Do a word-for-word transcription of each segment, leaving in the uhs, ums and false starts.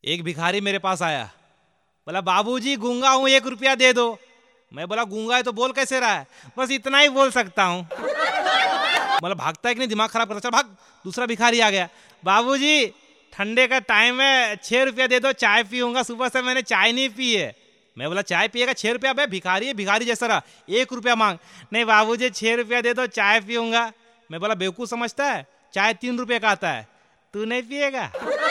एक भिखारी मेरे पास आया, बोला बाबूजी गूंगा हूँ, एक रुपया दे दो। मैं बोला गूंगा है तो बोल कैसे रहा है? बस इतना ही बोल सकता हूँ। बोला भागता है कि नहीं, दिमाग खराब करता, चल भाग। दूसरा भिखारी आ गया, बाबूजी ठंडे का टाइम है, छः रुपया दे दो, चाय पीऊँगा, सुबह से मैंने चाय नहीं पी है। मैं बोला चाय पिएगा, छः रुपया? बे भिखारी है, भिखारी जैसा रहा, एक रुपया मांग। नहीं बाबूजी छः रुपया दे दो, चाय पीऊँगा। मैं बोला बेवकूफ़ समझता है, चाय तीन रुपये का आता है, तू नहीं पिएगा?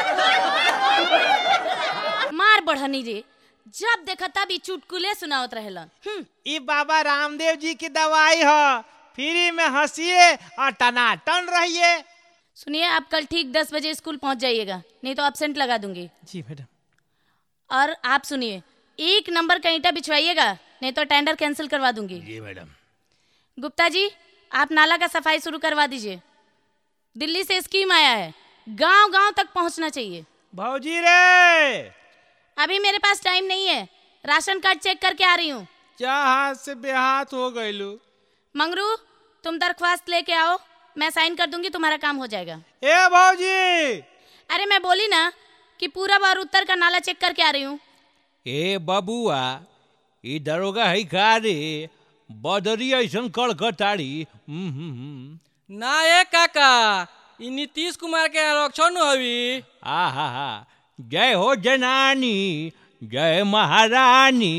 मार बढ़नी रे, जब देखा तब ई चुटकुले सुनावत रहेलन। ई बाबा रामदेव जी की दवाई हो, फ्री में हंसिए और टनाटन रहिए। सुनिए, आप कल ठीक दस बजे स्कूल पहुंच जाइएगा, नहीं तो एब्सेंट लगा दूंगी। जी मैडम। और आप सुनिए, एक नंबर का ईंटा बिछवाइएगा, नहीं तो टेंडर कैंसिल करवा दूंगी। जी मैडम। गुप्ता जी, आप नाला का सफाई शुरू करवा दीजिए। दिल्ली से स्कीम आया है, गांव गांव तक पहुंचना चाहिए। भौजी रे, अभी मेरे पास टाइम नहीं है, राशन कार्ड चेक करके आ रही हूँ। क्या हाथ से बेहाथ हो गईलू? मंगरू, तुम दरख्वास्त लेके आओ, मैं साइन कर दूंगी, तुम्हारा काम हो जाएगा। ए भौजी! अरे मैं बोली ना कि पूरब और उत्तर का नाला चेक करके आ रही हूँ। ए बबुआ, ई दरोगा है का रे? बदरी ऐसन कड़कटाड़ी। ना ए काका, ई नीतीश कुमार के आरक्षण हवी। आ हा हा, जय हो जनानी, जय महारानी।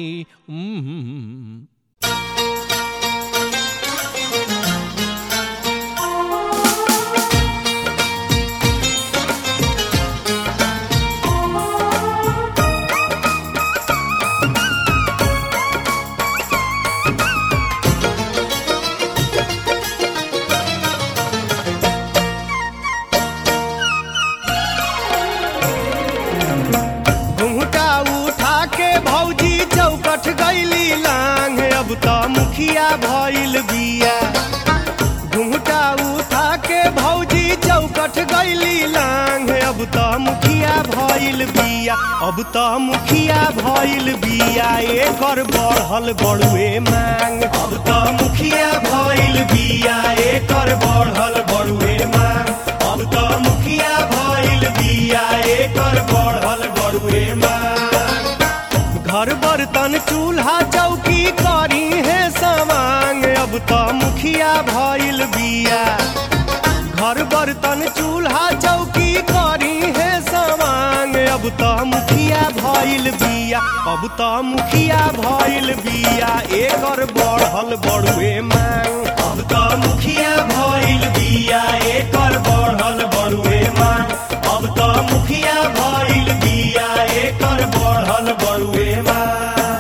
मुखिया भइल बिया, घुंघटा उठा के भौजी चौकट गइली लांग। अब त मुखिया भइल बिया, अब त मुखिया भइल बिया, एकर बढ़ल बड़ुए मांग। अब त मुखिया भइल बिया, एकर बढ़ल बड़ुए मांग। अब त मुखिया भइल बिया, एकर बढ़ल बड़ुए मांग। घर बर्तन चूल्हा चौकी करी है सवांग। अब त मुखिया भइल बिया, घर बर्तन चूल्हा चौकी करी है सवांग। अब त मुखिया भइल बिया, अब त मुखिया भइल बिया, एकर बढ़ल बड़ुए मांग। अब त मुखिया भइल बिया, एकर बढ़ल बड़ुए मांग। अब त मुखिया भइल बिया, एकर बढ़ल बड़ुए मांग।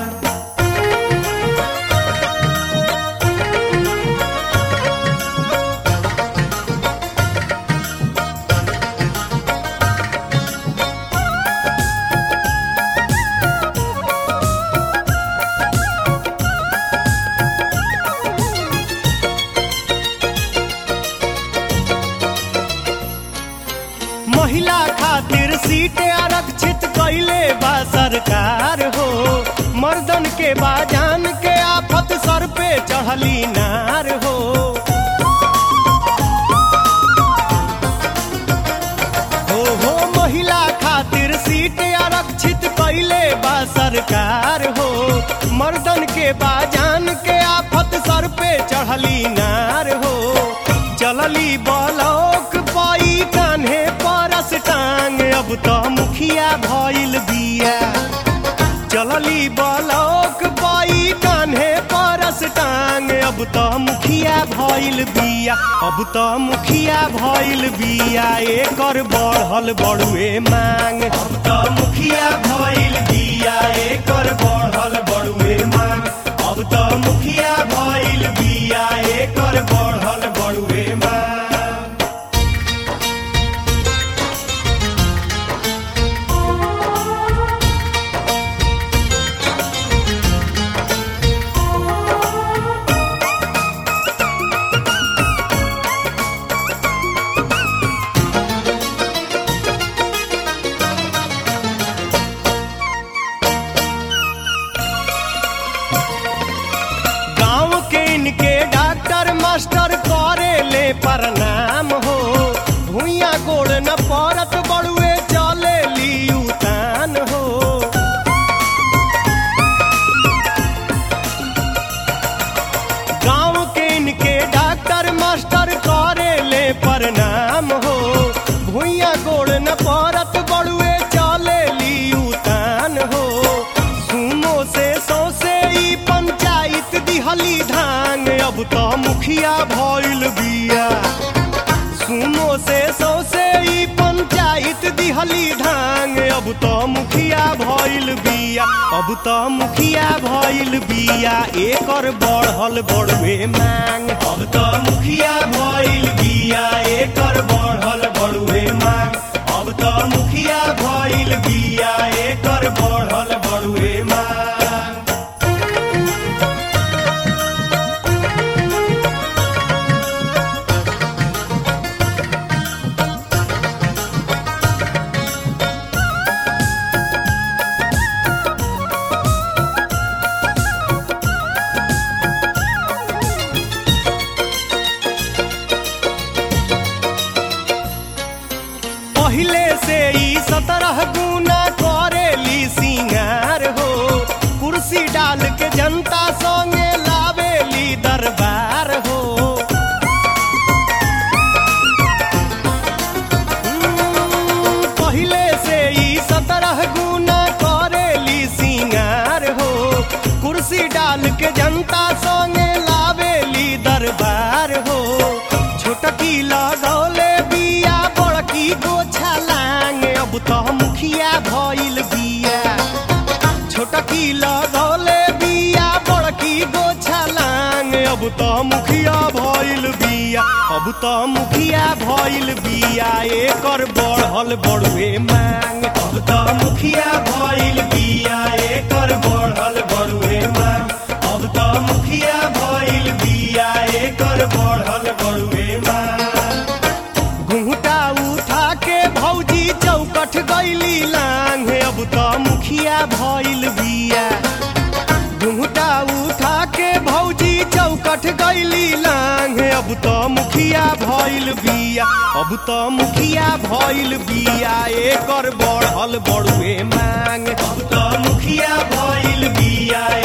महिला खातिर सीट आरक्षित कैले बा सरकार हो, मर्दन के बाजान के आफत सर पे चढ़ली नार हो। हो हो महिला खातिर सीट आरक्षित कैले बा सरकार हो, मर्दन के बाजान के आफत सर पे चढ़ली नार हो। चलली बलौक पाई कान्हे परस टांग। अब त मुखिया भइल बिया, चलली बलौक पाई कान्हे परस टांग। अब त मुखिया भइल बिया, अब त मुखिया भइल बिया, एकर बढ़ल बड़ुए मांग। अब त मुखिया भइल बिया, एकर बढ़ल बड़ुए मांग। अब त मुखिया भइल बिया, एकर बढ़ल बड़ुए मांग। गांव के इनके डॉक्टर मास्टर बढ़त बड़ुए चले ली उतान हो सुनो से सौसे ई पंचायत दिहली धान अब तो मुखिया भइल बिया सुनो से सौसे ई पंचायत दिहली धान अब तो मुखिया भइल बिया अब तो मुखिया भइल बिया एकर बढ़ल बड़ुए मांग अब तो मुखिया भइल बिया एकर बढ़ल बड़ुए मांग अब तो मुखिया भइल बिया एकर बढ़ल बड़ुए मांग पहिले से ई सत्रह गुना करेली सिंगार हो कुर्सी डाल के जनता संगे लावेली दरबार हो पहिले से ई सत्रह गुना करेली सिंगार हो कुर्सी डाल के जनता संगे लावेली दरबार हो छोटकी लगौले बिया बड़की गोछा लांग अब तो मुखिया भइल बिया छोटकी लगौले बिया बड़की गोछा लांग अब तो मुखिया भइल बिया अब तो मुखिया भइल बिया एकर बढ़ल बड़ुए मांग अब तो मुखिया भइल बिया एकर बढ़ल बड़ुए मांग अब तो मुखिया भइल बिया एकर बढ़ल बड़ुए मांग घूंघटा उठा के भौजी चौकठ गइली लांग अब तो मुखिया भइल बिया घूंघटा उठा के भौजी चौकठ गइली लांग अब तो मुखिया भइल बिया अब तो मुखिया भइल बिया एकर बढ़ल बड़ुए मांग अब तो मुखिया भइल बिया